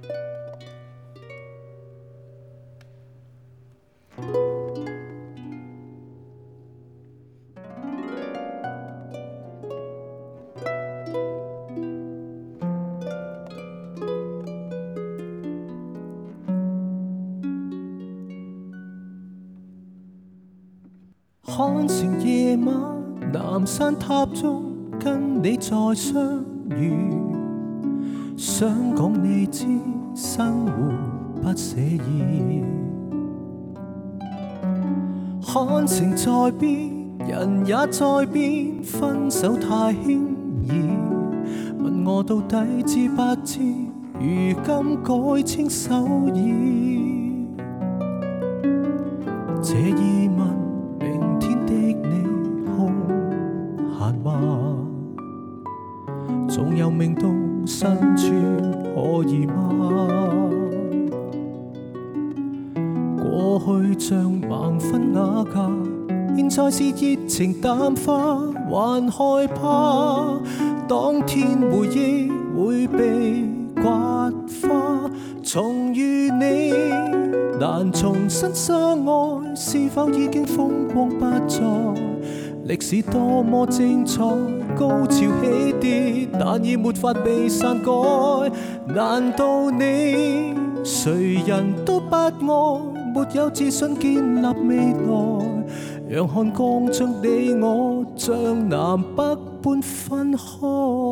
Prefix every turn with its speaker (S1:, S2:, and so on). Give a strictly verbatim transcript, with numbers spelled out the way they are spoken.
S1: 看成夜晚，南山塔中跟你再相遇，想講你知，生活不寫意。看情在變，人也在變，分手太輕易。問我到底知不知，如今改稱手意。這疑問，明天的你空閒話，總有命到深處可以嗎？過去像盲婚啞嫁，現在是熱情淡化，還害怕當天回憶會被刮花。重遇你難重新相愛，是否已經風光不再？歷史多麼精彩，高潮起跌，但已沒法被篡改。難道你誰人都不愛，沒有自信建立未來？讓漢江將你我像南北般分開。